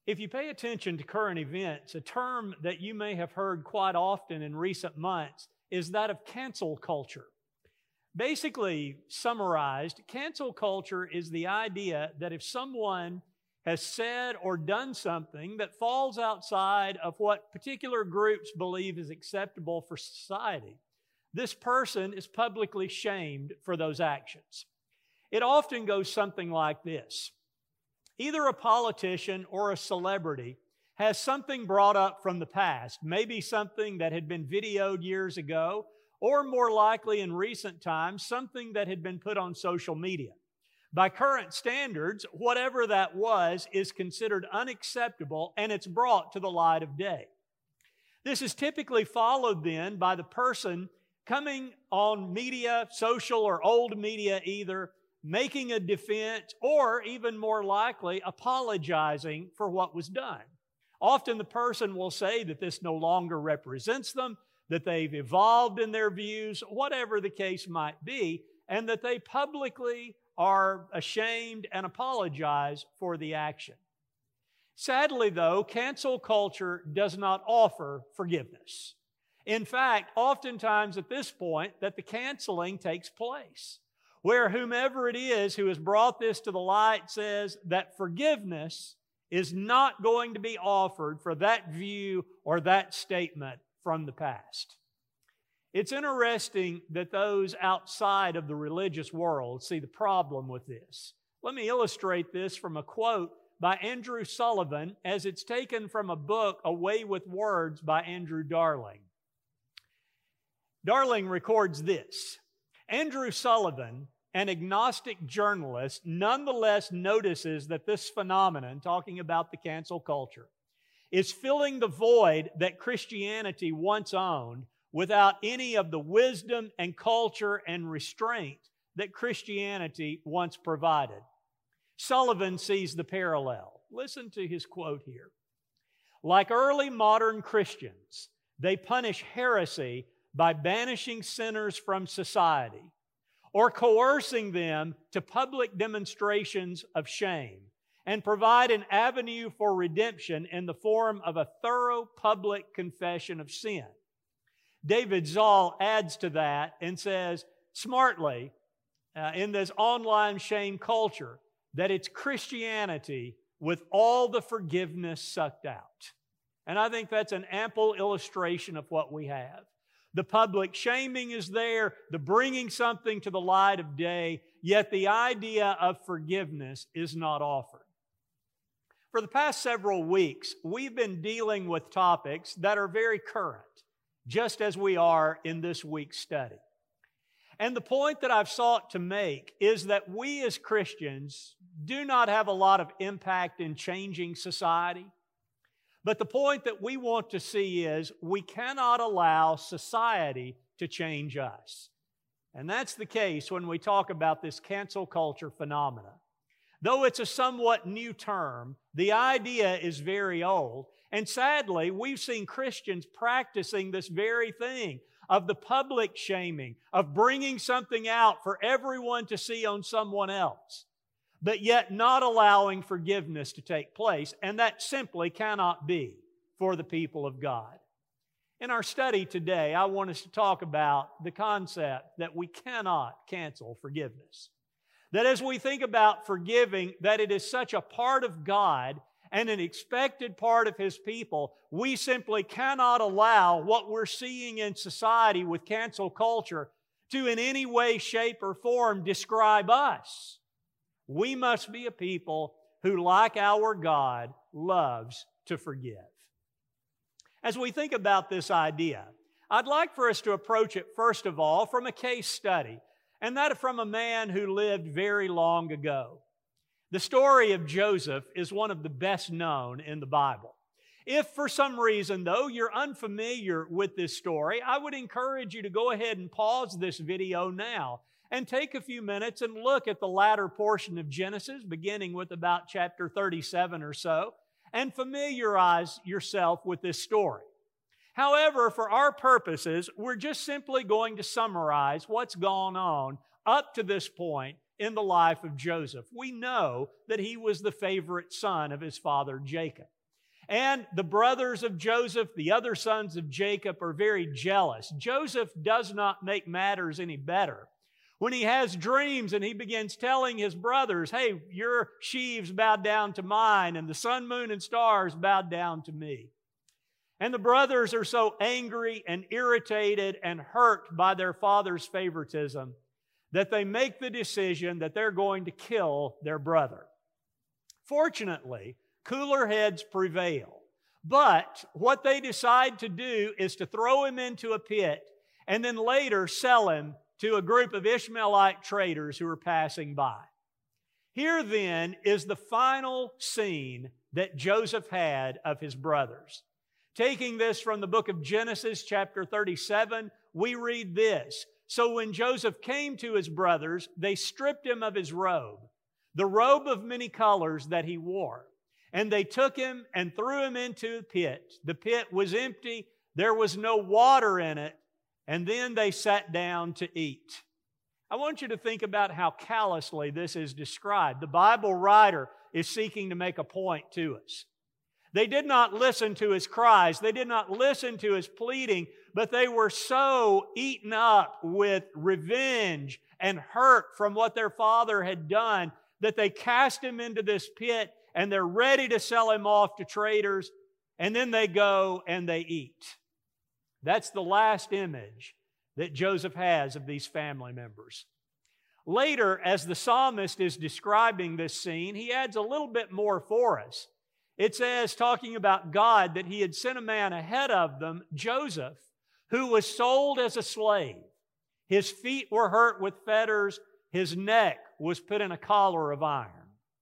If you pay attention to current events, a term that you may have heard quite often in recent months is that of cancel culture. Basically, summarized, cancel culture is the idea that if someone has said or done something that falls outside of what particular groups believe is acceptable for society, this person is publicly shamed for those actions. It often goes something like this. Either a politician or a celebrity has something brought up from the past, maybe something that had been videoed years ago, or more likely in recent times, something that had been put on social media. By current standards, whatever that was is considered unacceptable, and it's brought to the light of day. This is typically followed then by the person coming on media, social or old media either, making a defense, or even more likely, apologizing for what was done. Often the person will say that this no longer represents them, that they've evolved in their views, whatever the case might be, and that they publicly are ashamed and apologize for the action. Sadly, though, cancel culture does not offer forgiveness. In fact, oftentimes at this point that the canceling takes place, where whomever it is who has brought this to the light says that forgiveness is not going to be offered for that view or that statement from the past. It's interesting that those outside of the religious world see the problem with this. Let me illustrate this from a quote by Andrew Sullivan as it's taken from a book, A Way with Words, by Andrew Darling. Darling records this: Andrew Sullivan, an agnostic journalist, nonetheless notices that this phenomenon, talking about the cancel culture, is filling the void that Christianity once owned without any of the wisdom and culture and restraint that Christianity once provided. Sullivan sees the parallel. Listen to his quote here. Like early modern Christians, they punish heresy by banishing sinners from society or coercing them to public demonstrations of shame and provide an avenue for redemption in the form of a thorough public confession of sin. David Zoll adds to that and says, smartly, in this online shame culture, that it's Christianity with all the forgiveness sucked out. And I think that's an ample illustration of what we have. The public shaming is there, the bringing something to the light of day, yet the idea of forgiveness is not offered. For the past several weeks, we've been dealing with topics that are very current, just as we are in this week's study. And the point that I've sought to make is that we as Christians do not have a lot of impact in changing society. But the point that we want to see is we cannot allow society to change us. And that's the case when we talk about this cancel culture phenomena. Though it's a somewhat new term, the idea is very old. And sadly, we've seen Christians practicing this very thing of the public shaming, of bringing something out for everyone to see on someone else, but yet not allowing forgiveness to take place. And that simply cannot be for the people of God. In our study today, I want us to talk about the concept that we cannot cancel forgiveness. That as we think about forgiving, that it is such a part of God and an expected part of His people, we simply cannot allow what we're seeing in society with cancel culture to in any way, shape, or form describe us. We must be a people who, like our God, loves to forgive. As we think about this idea, I'd like for us to approach it, first of all, from a case study, and that from a man who lived very long ago. The story of Joseph is one of the best known in the Bible. If for some reason, though, you're unfamiliar with this story, I would encourage you to go ahead and pause this video now and take a few minutes and look at the latter portion of Genesis, beginning with about chapter 37 or so, and familiarize yourself with this story. However, for our purposes, we're just simply going to summarize what's gone on up to this point in the life of Joseph. We know that he was the favorite son of his father Jacob. And the brothers of Joseph, the other sons of Jacob, are very jealous. Joseph does not make matters any better when he has dreams and he begins telling his brothers, hey, your sheaves bowed down to mine, and the sun, moon, and stars bowed down to me. And the brothers are so angry and irritated and hurt by their father's favoritism that they make the decision that they're going to kill their brother. Fortunately, cooler heads prevail. But what they decide to do is to throw him into a pit and then later sell him to a group of Ishmaelite traders who are passing by. Here then is the final scene that Joseph had of his brothers. Taking this from the book of Genesis, chapter 37, we read this. So when Joseph came to his brothers, they stripped him of his robe, the robe of many colors that he wore. And they took him and threw him into a pit. The pit was empty. There was no water in it. And then they sat down to eat. I want you to think about how callously this is described. The Bible writer is seeking to make a point to us. They did not listen to his cries. They did not listen to his pleading, but they were so eaten up with revenge and hurt from what their father had done that they cast him into this pit and they're ready to sell him off to traders, and then they go and they eat. That's the last image that Joseph has of these family members. Later, as the psalmist is describing this scene, he adds a little bit more for us. It says, talking about God, that he had sent a man ahead of them, Joseph, who was sold as a slave. His feet were hurt with fetters. His neck was put in a collar of iron.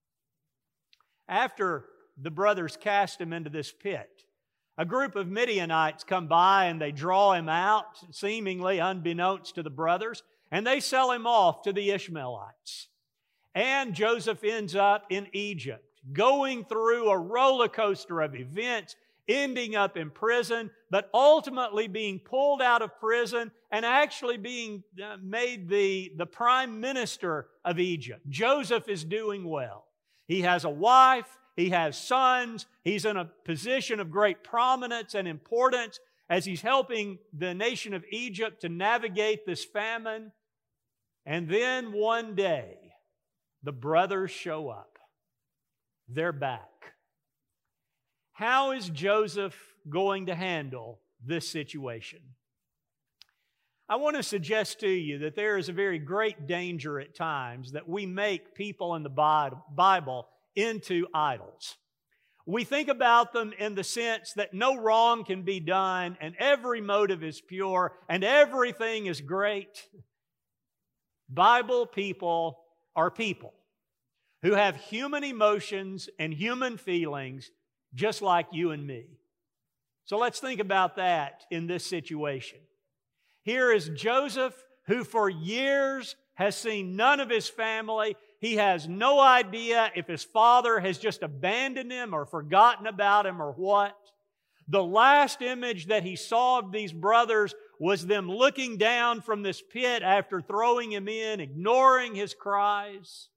After the brothers cast him into this pit, a group of Midianites come by and they draw him out, seemingly unbeknownst to the brothers, and they sell him off to the Ishmaelites. And Joseph ends up in Egypt, going through a roller coaster of events, ending up in prison, but ultimately being pulled out of prison and actually being made the prime minister of Egypt. Joseph is doing well. He has a wife. He has sons. He's in a position of great prominence and importance as he's helping the nation of Egypt to navigate this famine. And then one day, the brothers show up. They're back. How is Joseph going to handle this situation? I want to suggest to you that there is a very great danger at times that we make people in the Bible into idols. We think about them in the sense that no wrong can be done and every motive is pure and everything is great. Bible people are people who have human emotions and human feelings just like you and me. So let's think about that in this situation. Here is Joseph, who for years has seen none of his family. He has no idea if his father has just abandoned him or forgotten about him or what. The last image that he saw of these brothers was them looking down from this pit after throwing him in, ignoring his cries.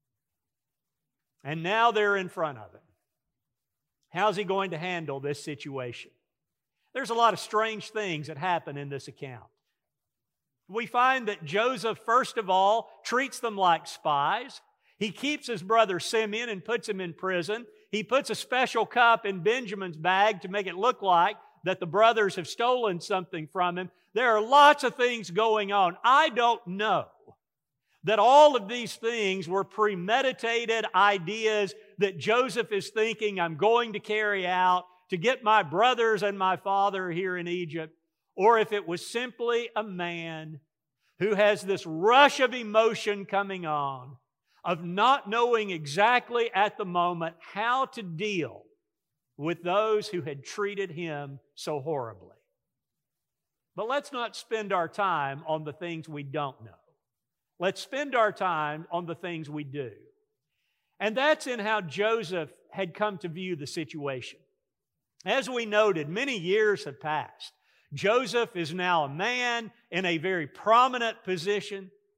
And now they're in front of him. How's he going to handle this situation? There's a lot of strange things that happen in this account. We find that Joseph, first of all, treats them like spies. He keeps his brother Simeon and puts him in prison. He puts a special cup in Benjamin's bag to make it look like that the brothers have stolen something from him. There are lots of things going on. I don't know that all of these things were premeditated ideas that Joseph is thinking, I'm going to carry out to get my brothers and my father here in Egypt, or if it was simply a man who has this rush of emotion coming on, of not knowing exactly at the moment how to deal with those who had treated him so horribly. But let's not spend our time on the things we don't know. Let's spend our time on the things we do. And that's in how Joseph had come to view the situation. As we noted, many years have passed. Joseph is now a man in a very prominent position.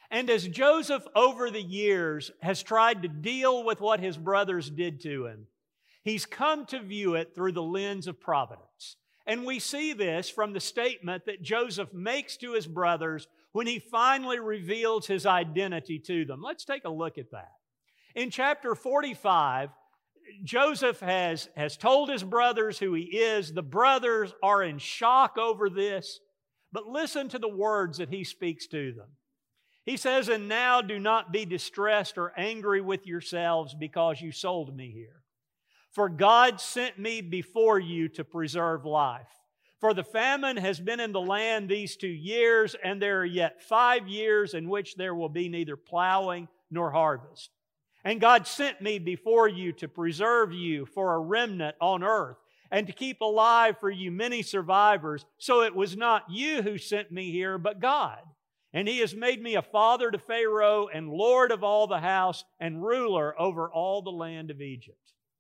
And as Joseph over the years has tried to deal with what his brothers did to him, he's come to view it through the lens of providence. And we see this from the statement that Joseph makes to his brothers when he finally reveals his identity to them. Let's take a look at that. In chapter 45, Joseph has told his brothers who he is. The brothers are in shock over this. But listen to the words that he speaks to them. He says, "And now do not be distressed or angry with yourselves because you sold me here. For God sent me before you to preserve life. For the famine has been in the land these 2 years, and there are yet 5 years in which there will be neither plowing nor harvest. And God sent me before you to preserve you for a remnant on earth, and to keep alive for you many survivors. So it was not you who sent me here, but God. And He has made me a father to Pharaoh, and lord of all the house, and ruler over all the land of Egypt."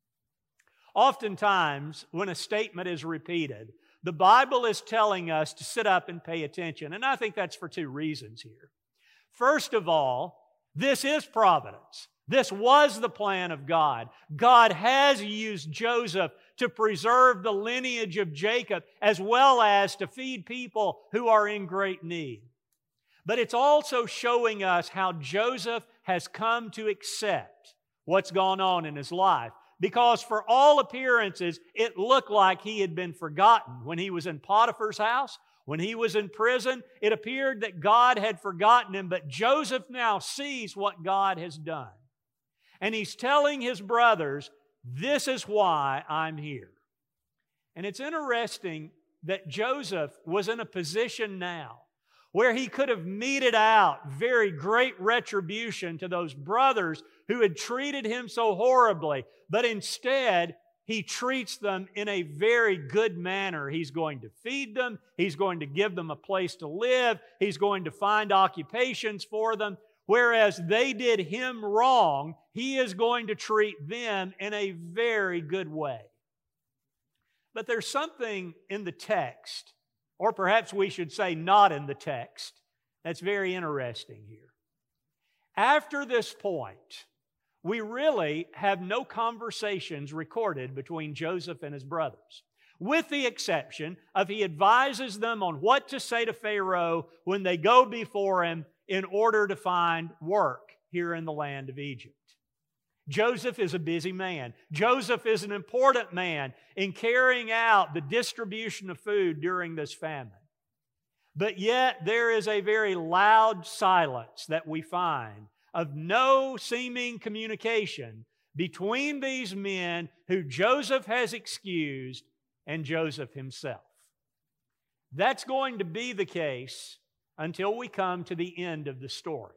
Oftentimes, when a statement is repeated, the Bible is telling us to sit up and pay attention. And I think that's for 2 reasons here. First of all, this is providence. This was the plan of God. God has used Joseph to preserve the lineage of Jacob as well as to feed people who are in great need. But it's also showing us how Joseph has come to accept what's gone on in his life. Because for all appearances, it looked like he had been forgotten. When he was in Potiphar's house, when he was in prison, it appeared that God had forgotten him. But Joseph now sees what God has done. And he's telling his brothers, "This is why I'm here." And it's interesting that Joseph was in a position now where he could have meted out very great retribution to those brothers who had treated him so horribly. But instead, he treats them in a very good manner. He's going to feed them. He's going to give them a place to live. He's going to find occupations for them. Whereas they did him wrong, he is going to treat them in a very good way. But there's something in the text, or perhaps we should say not in the text, that's very interesting here. After this point, we really have no conversations recorded between Joseph and his brothers, with the exception of he advises them on what to say to Pharaoh when they go before him in order to find work here in the land of Egypt. Joseph is a busy man. Joseph is an important man in carrying out the distribution of food during this famine. But yet there is a very loud silence that we find of no seeming communication between these men who Joseph has excused and Joseph himself. That's going to be the case until we come to the end of the story.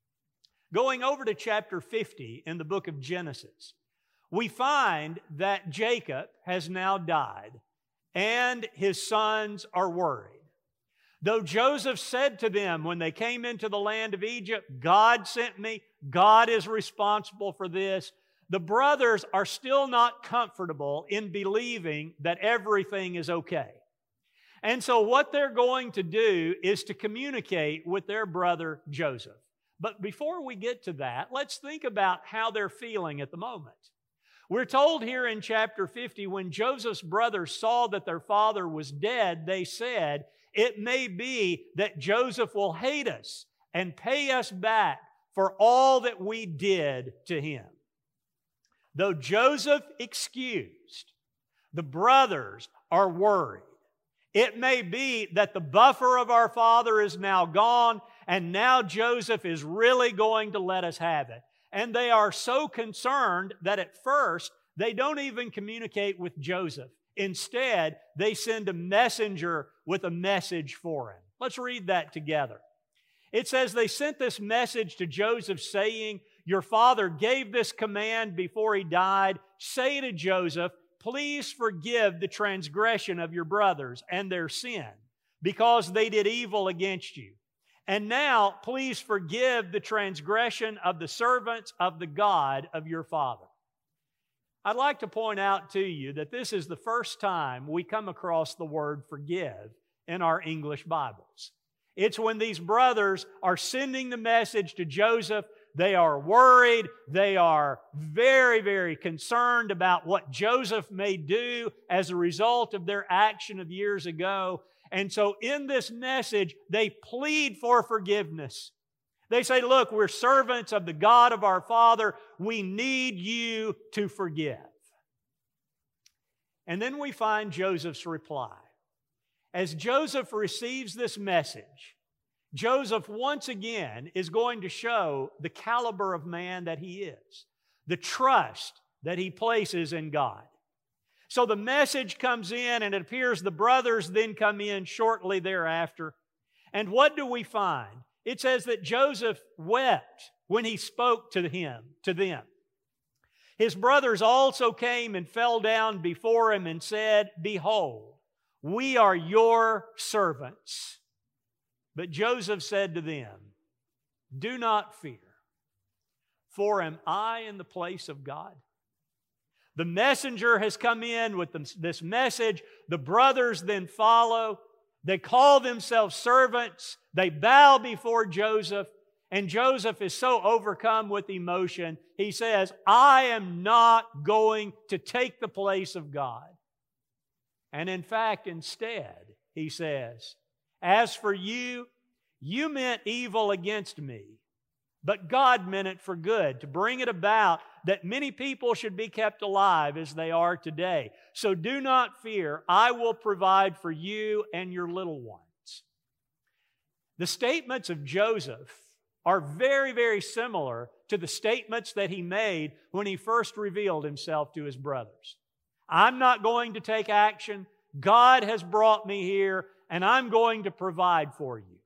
Going over to chapter 50 in the book of Genesis, we find that Jacob has now died and his sons are worried. Though Joseph said to them when they came into the land of Egypt, "God sent me, God is responsible for this," the brothers are still not comfortable in believing that everything is okay. And so what they're going to do is to communicate with their brother Joseph. But before we get to that, let's think about how they're feeling at the moment. We're told here in chapter 50, when Joseph's brothers saw that their father was dead, they said, "It may be that Joseph will hate us and pay us back for all that we did to him." Though Joseph excused, the brothers are worried. It may be that the buffer of our father is now gone, and now Joseph is really going to let us have it. And they are so concerned that at first they don't even communicate with Joseph. Instead, they send a messenger with a message for him. Let's read that together. It says, "They sent this message to Joseph saying, 'Your father gave this command before he died. Say to Joseph, please forgive the transgression of your brothers and their sin, because they did evil against you. And now, please forgive the transgression of the servants of the God of your father.'" I'd like to point out to you that this is the first time we come across the word forgive in our English Bibles. It's when these brothers are sending the message to Joseph. They are worried. They are very, very concerned about what Joseph may do as a result of their action of years ago. And so in this message, they plead for forgiveness. They say, look, we're servants of the God of our Father. We need you to forgive. And then we find Joseph's reply. As Joseph receives this message, Joseph once again is going to show the caliber of man that he is, the trust that he places in God. So the message comes in, and it appears the brothers then come in shortly thereafter. And what do we find? It says that Joseph wept when he spoke to them. His brothers also came and fell down before him and said, "Behold, we are your servants." But Joseph said to them, "Do not fear, for am I in the place of God?" The messenger has come in with this message. The brothers then follow. They call themselves servants. They bow before Joseph. And Joseph is so overcome with emotion, he says, "I am not going to take the place of God." And in fact, instead, he says, "As for you, you meant evil against me, but God meant it for good, to bring it about that many people should be kept alive as they are today. So do not fear, I will provide for you and your little ones." The statements of Joseph are very, very similar to the statements that he made when he first revealed himself to his brothers. I'm not going to take action. God has brought me here, and I'm going to provide for you.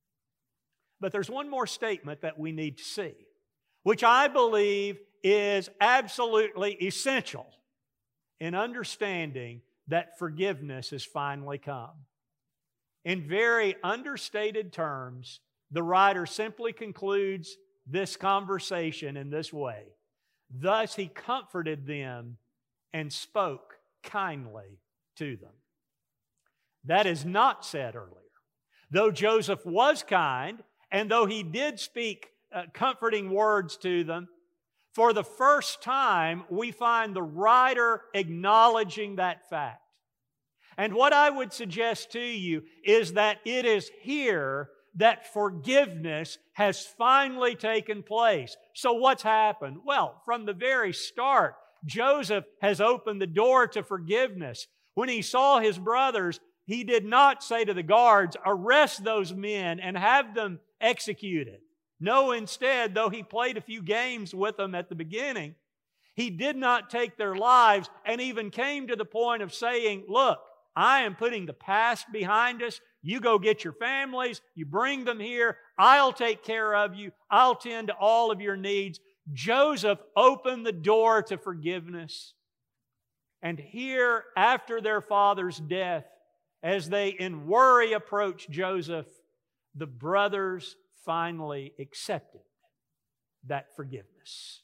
But there's one more statement that we need to see, which I believe is absolutely essential in understanding that forgiveness has finally come. In very understated terms, the writer simply concludes this conversation in this way: "Thus he comforted them and spoke kindly to them." That is not said earlier. Though Joseph was kind, and though he did speak comforting words to them, for the first time we find the writer acknowledging that fact. And what I would suggest to you is that it is here that forgiveness has finally taken place. So what's happened? Well, from the very start, Joseph has opened the door to forgiveness. When he saw his brothers, he did not say to the guards, "Arrest those men and have them executed." No, instead, though he played a few games with them at the beginning, he did not take their lives, and even came to the point of saying, "Look, I am putting the past behind us. You go get your families, you bring them here, I'll take care of you, I'll tend to all of your needs." Joseph opened the door to forgiveness. And here, after their father's death, as they in worry approached Joseph, the brothers finally accepted that forgiveness.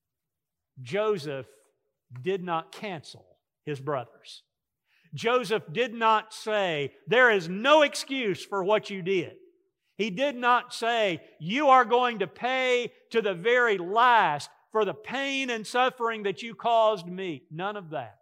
Joseph did not cancel his brothers. Joseph did not say, "There is no excuse for what you did." He did not say, "You are going to pay to the very last for the pain and suffering that you caused me." None of that.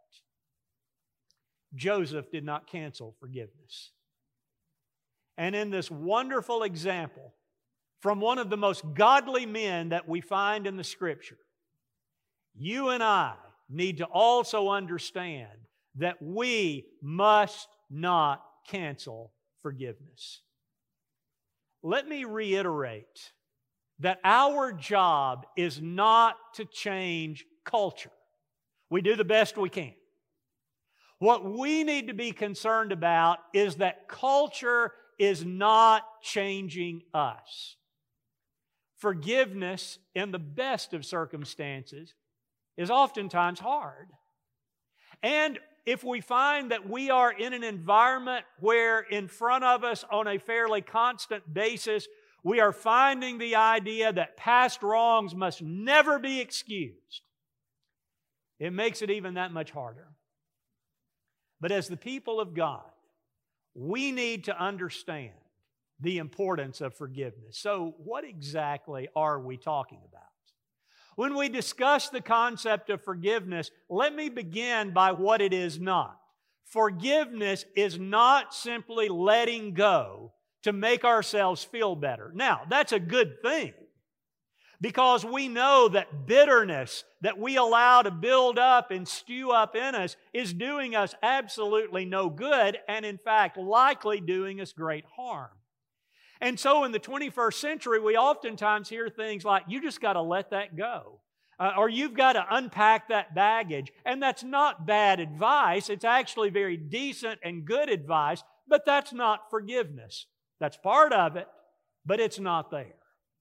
Joseph did not cancel forgiveness. And in this wonderful example from one of the most godly men that we find in the Scripture, you and I need to also understand that we must not cancel forgiveness. Let me reiterate that our job is not to change culture. We do the best we can. What we need to be concerned about is that culture is not changing us. Forgiveness, in the best of circumstances, is oftentimes hard. And if we find that we are in an environment where in front of us on a fairly constant basis, we are finding the idea that past wrongs must never be excused, it makes it even that much harder. But as the people of God, we need to understand the importance of forgiveness. So, what exactly are we talking about? When we discuss the concept of forgiveness, let me begin by what it is not. Forgiveness is not simply letting go to make ourselves feel better. Now, that's a good thing, because we know that bitterness that we allow to build up and stew up in us is doing us absolutely no good, and in fact, likely doing us great harm. And so in the 21st century, we oftentimes hear things like, you just got to let that go. Or you've got to unpack that baggage. And that's not bad advice. It's actually very decent and good advice, but that's not forgiveness. That's part of it, but it's not there.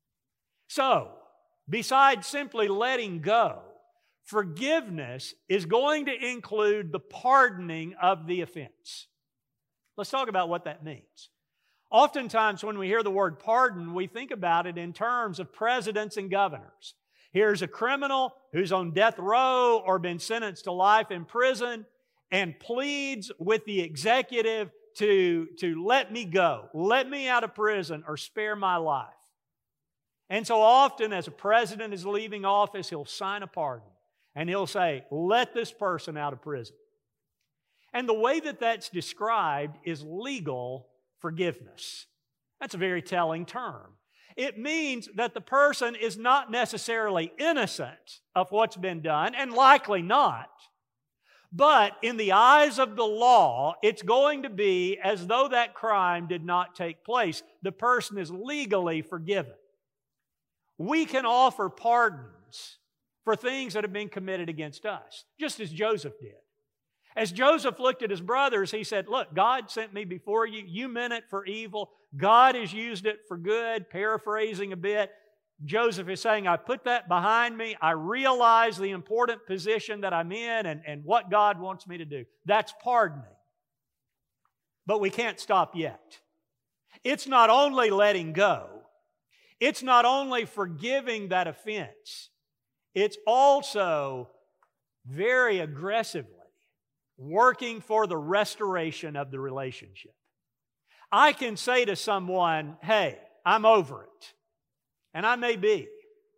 So, besides simply letting go, forgiveness is going to include the pardoning of the offense. Let's talk about what that means. Oftentimes when we hear the word pardon, we think about it in terms of presidents and governors. Here's a criminal who's on death row or been sentenced to life in prison and pleads with the executive to let me go, let me out of prison, or spare my life. And so often as a president is leaving office, he'll sign a pardon and he'll say, let this person out of prison. And the way that that's described is legal forgiveness. That's a very telling term. It means that the person is not necessarily innocent of what's been done, and likely not. But in the eyes of the law, it's going to be as though that crime did not take place. The person is legally forgiven. We can offer pardons for things that have been committed against us, just as Joseph did. As Joseph looked at his brothers, he said, look, God sent me before you. You meant it for evil. God has used it for good. Paraphrasing a bit, Joseph is saying, I put that behind me. I realize the important position that I'm in and what God wants me to do. That's pardoning. But we can't stop yet. It's not only letting go. It's not only forgiving that offense. It's also very aggressively working for the restoration of the relationship. I can say to someone, hey, I'm over it. And I may be.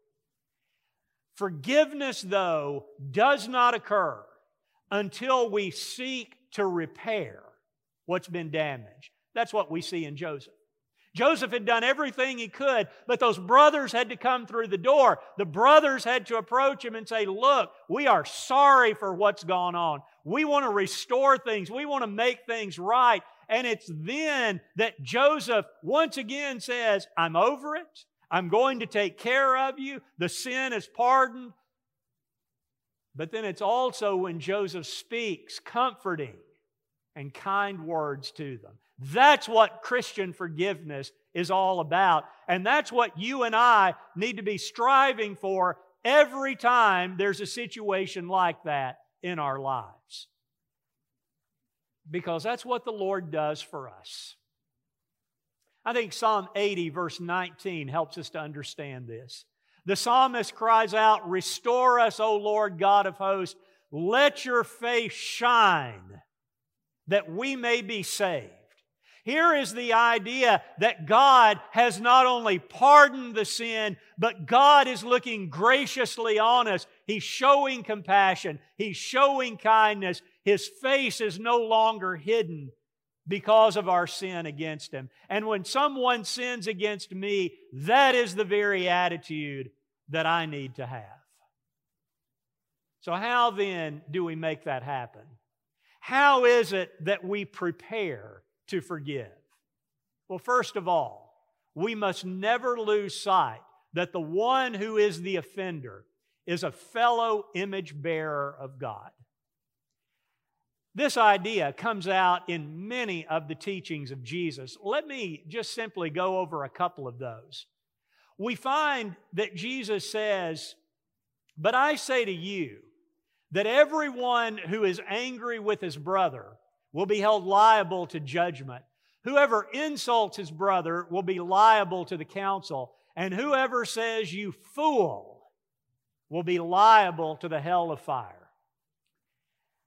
Forgiveness, though, does not occur until we seek to repair what's been damaged. That's what we see in Joseph. Joseph had done everything he could, but those brothers had to come through the door. The brothers had to approach him and say, look, we are sorry for what's gone on. We want to restore things. We want to make things right. And it's then that Joseph once again says, I'm over it. I'm going to take care of you. The sin is pardoned. But then it's also when Joseph speaks comforting and kind words to them. That's what Christian forgiveness is all about. And that's what you and I need to be striving for every time there's a situation like that in our lives. Because that's what the Lord does for us. I think Psalm 80, verse 19, helps us to understand this. The psalmist cries out, restore us, O Lord God of hosts. Let your face shine that we may be saved. Here is the idea that God has not only pardoned the sin, but God is looking graciously on us. He's showing compassion. He's showing kindness. His face is no longer hidden because of our sin against Him. And when someone sins against me, that is the very attitude that I need to have. So how then do we make that happen? How is it that we prepare to forgive? Well, first of all, we must never lose sight that the one who is the offender is a fellow image bearer of God. This idea comes out in many of the teachings of Jesus. Let me just simply go over a couple of those. We find that Jesus says, but I say to you that everyone who is angry with his brother will be held liable to judgment. Whoever insults his brother will be liable to the council, and whoever says, you fool, will be liable to the hell of fire.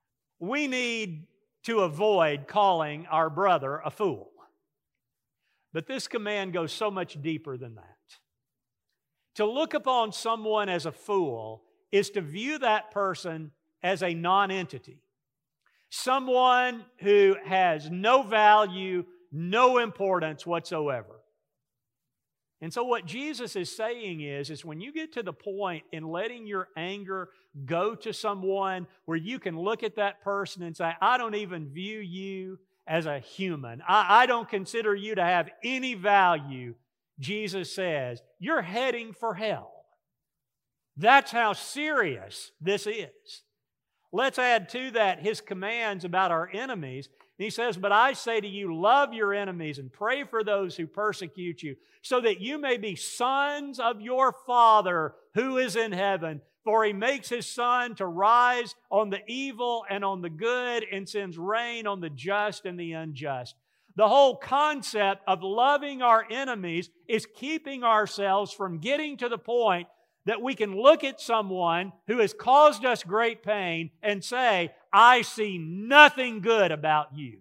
We need to avoid calling our brother a fool. But this command goes so much deeper than that. To look upon someone as a fool is to view that person as a non-entity. Someone who has no value, no importance whatsoever. And so what Jesus is saying is when you get to the point in letting your anger go to someone where you can look at that person and say, I don't even view you as a human. I don't consider you to have any value. Jesus says, you're heading for hell. That's how serious this is. Let's add to that His commands about our enemies. He says, but I say to you, love your enemies and pray for those who persecute you, so that you may be sons of your Father who is in heaven. For He makes His sun to rise on the evil and on the good, and sends rain on the just and the unjust. The whole concept of loving our enemies is keeping ourselves from getting to the point that we can look at someone who has caused us great pain and say, I see nothing good about you.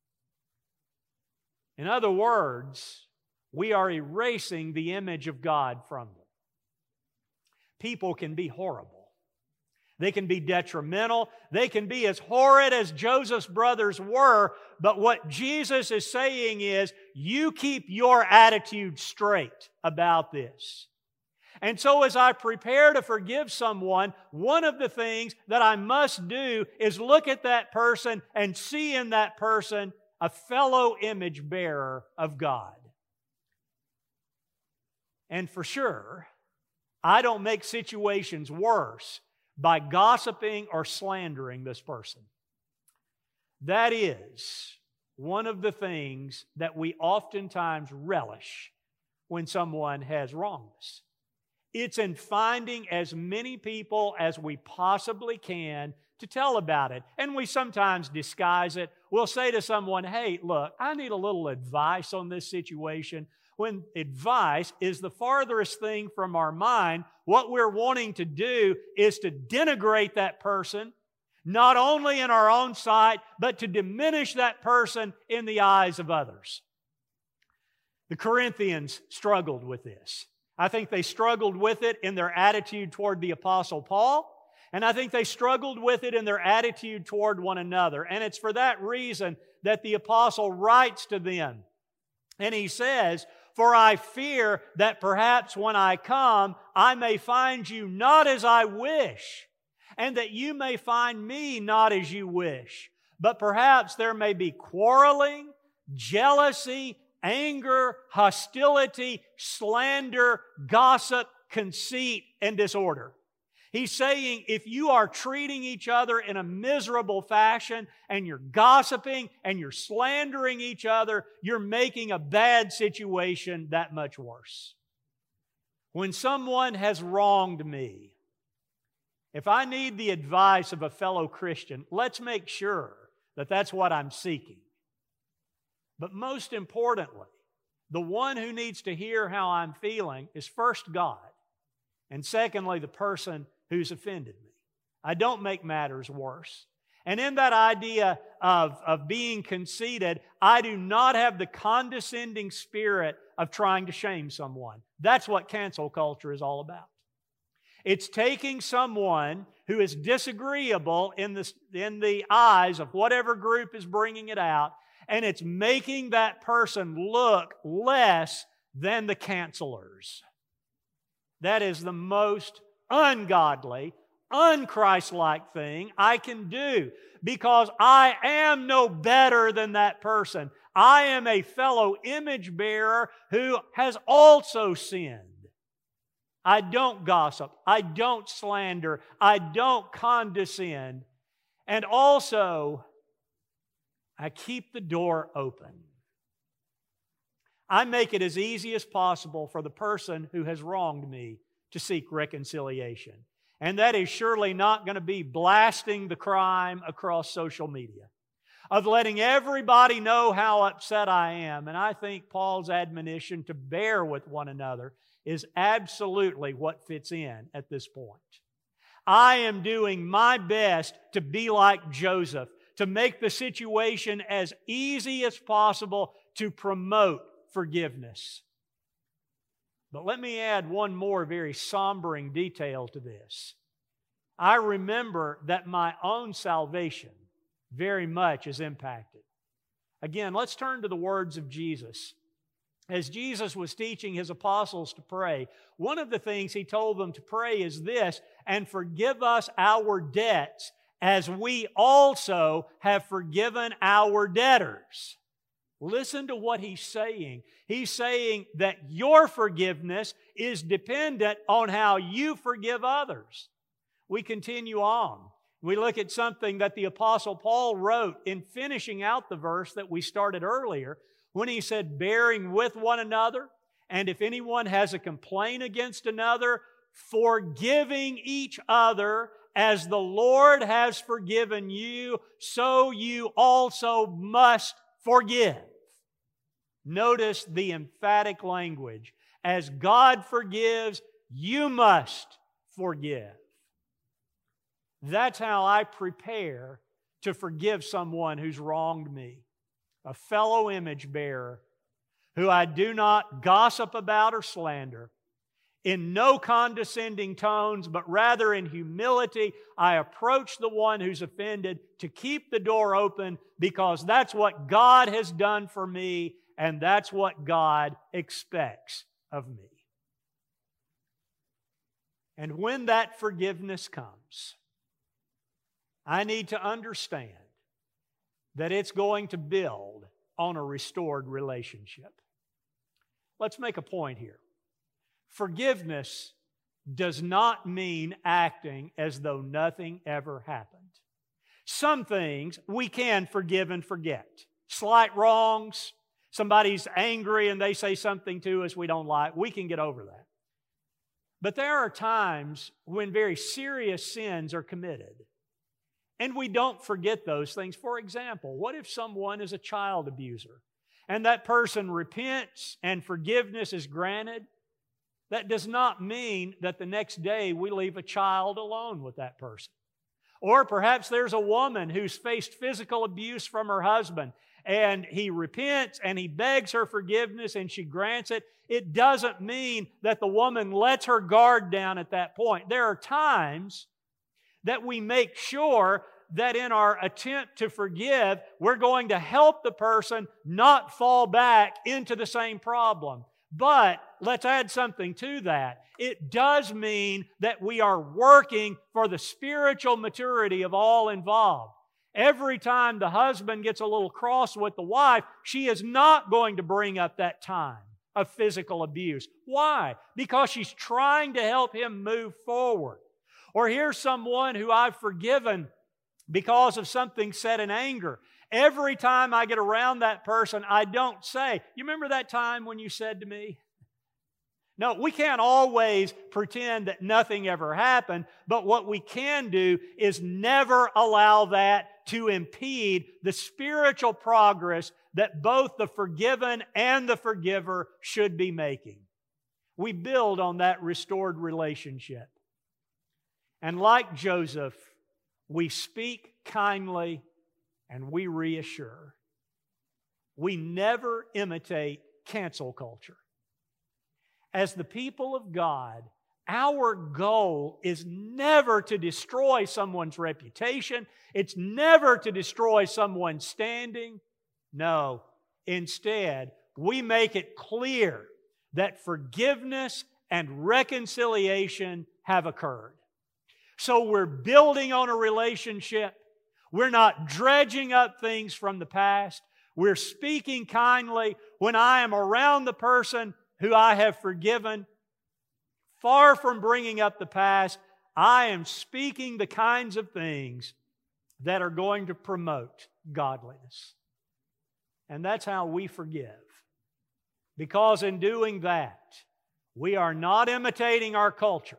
In other words, we are erasing the image of God from them. People can be horrible. They can be detrimental. They can be as horrid as Joseph's brothers were. But what Jesus is saying is, you keep your attitude straight about this. And so as I prepare to forgive someone, one of the things that I must do is look at that person and see in that person a fellow image bearer of God. And for sure, I don't make situations worse by gossiping or slandering this person. That is one of the things that we oftentimes relish when someone has wronged us. It's in finding as many people as we possibly can to tell about it. And we sometimes disguise it. We'll say to someone, hey, look, I need a little advice on this situation. When advice is the farthest thing from our mind, what we're wanting to do is to denigrate that person, not only in our own sight, but to diminish that person in the eyes of others. The Corinthians struggled with this. I think they struggled with it in their attitude toward the Apostle Paul, and I think they struggled with it in their attitude toward one another. And it's for that reason that the Apostle writes to them. And he says, for I fear that perhaps when I come, I may find you not as I wish, and that you may find me not as you wish. But perhaps there may be quarreling, jealousy, anger, hostility, slander, gossip, conceit, and disorder. He's saying if you are treating each other in a miserable fashion and you're gossiping and you're slandering each other, you're making a bad situation that much worse. When someone has wronged me, if I need the advice of a fellow Christian, let's make sure that that's what I'm seeking. But most importantly, the one who needs to hear how I'm feeling is first God, and secondly, the person who's offended me. I don't make matters worse. And in that idea of being conceited, I do not have the condescending spirit of trying to shame someone. That's what cancel culture is all about. It's taking someone who is disagreeable in the eyes of whatever group is bringing it out, and it's making that person look less than the cancelers. That is the most ungodly, unchristlike thing I can do, because I am no better than that person. I am a fellow image bearer who has also sinned. I don't gossip. I don't slander. I don't condescend. And also, I keep the door open. I make it as easy as possible for the person who has wronged me to seek reconciliation. And that is surely not going to be blasting the crime across social media, of letting everybody know how upset I am. And I think Paul's admonition to bear with one another is absolutely what fits in at this point. I am doing my best to be like Joseph, to make the situation as easy as possible to promote forgiveness. But let me add one more very sombering detail to this. I remember that my own salvation very much is impacted. Again, let's turn to the words of Jesus. As Jesus was teaching His apostles to pray, one of the things He told them to pray is this: "And forgive us our debts as we also have forgiven our debtors." Listen to what He's saying. He's saying that your forgiveness is dependent on how you forgive others. We continue on. We look at something that the Apostle Paul wrote in finishing out the verse that we started earlier, when he said, "Bearing with one another, and if anyone has a complaint against another, forgiving each other as the Lord has forgiven you, so you also must forgive." Notice the emphatic language. As God forgives, you must forgive. That's how I prepare to forgive someone who's wronged me, a fellow image bearer who I do not gossip about or slander. In no condescending tones, but rather in humility, I approach the one who's offended to keep the door open, because that's what God has done for me, and that's what God expects of me. And when that forgiveness comes, I need to understand that it's going to build on a restored relationship. Let's make a point here. Forgiveness does not mean acting as though nothing ever happened. Some things we can forgive and forget. Slight wrongs, somebody's angry and they say something to us we don't like, we can get over that. But there are times when very serious sins are committed, and we don't forget those things. For example, what if someone is a child abuser and that person repents and forgiveness is granted? That does not mean that the next day we leave a child alone with that person. Or perhaps there's a woman who's faced physical abuse from her husband, and he repents and he begs her forgiveness and she grants it. It doesn't mean that the woman lets her guard down at that point. There are times that we make sure that in our attempt to forgive, we're going to help the person not fall back into the same problem. But let's add something to that. It does mean that we are working for the spiritual maturity of all involved. Every time the husband gets a little cross with the wife, she is not going to bring up that time of physical abuse. Why? Because she's trying to help him move forward. Or here's someone who I've forgiven because of something said in anger. Every time I get around that person, I don't say, "You remember that time when you said to me?" No, we can't always pretend that nothing ever happened, but what we can do is never allow that to impede the spiritual progress that both the forgiven and the forgiver should be making. We build on that restored relationship. And like Joseph, we speak kindly and we reassure. We never imitate cancel culture. As the people of God, our goal is never to destroy someone's reputation. It's never to destroy someone's standing. No, instead, we make it clear that forgiveness and reconciliation have occurred. So we're building on a relationship. We're not dredging up things from the past. We're speaking kindly. When I am around the person who I have forgiven, far from bringing up the past, I am speaking the kinds of things that are going to promote godliness. And that's how we forgive. Because in doing that, we are not imitating our culture.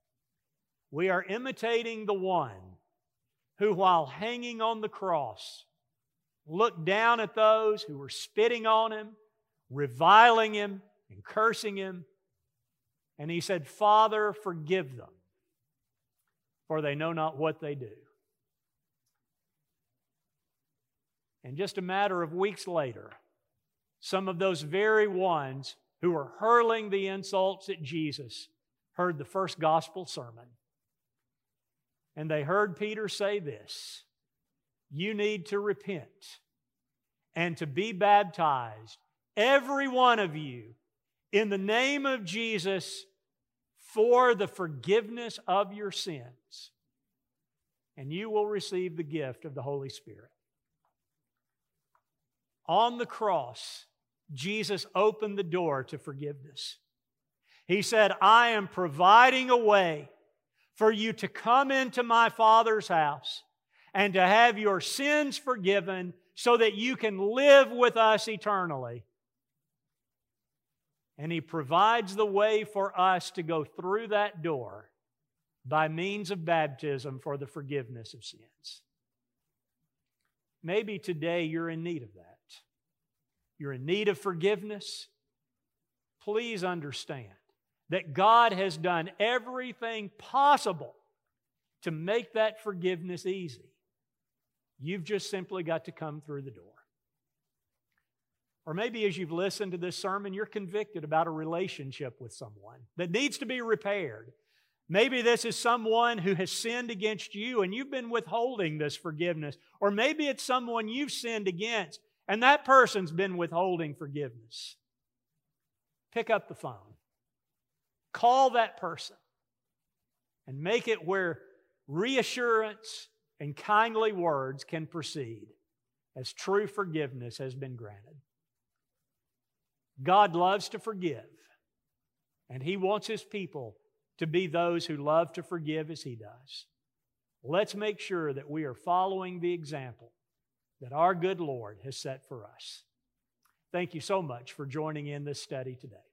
We are imitating the one who, while hanging on the cross, looked down at those who were spitting on Him, reviling Him, and cursing Him. And He said, "Father, forgive them, for they know not what they do." And just a matter of weeks later, some of those very ones who were hurling the insults at Jesus heard the first gospel sermon. And they heard Peter say this: you need to repent and to be baptized, every one of you, in the name of Jesus for the forgiveness of your sins, and you will receive the gift of the Holy Spirit. On the cross, Jesus opened the door to forgiveness. He said, I am providing a way for you to come into my Father's house and to have your sins forgiven so that you can live with us eternally. And He provides the way for us to go through that door by means of baptism for the forgiveness of sins. Maybe today you're in need of that. You're in need of forgiveness. Please understand that God has done everything possible to make that forgiveness easy. You've just simply got to come through the door. Or maybe as you've listened to this sermon, you're convicted about a relationship with someone that needs to be repaired. Maybe this is someone who has sinned against you and you've been withholding this forgiveness. Or maybe it's someone you've sinned against and that person's been withholding forgiveness. Pick up the phone. Call that person and make it where reassurance and kindly words can proceed as true forgiveness has been granted. God loves to forgive, and He wants His people to be those who love to forgive as He does. Let's make sure that we are following the example that our good Lord has set for us. Thank you so much for joining in this study today.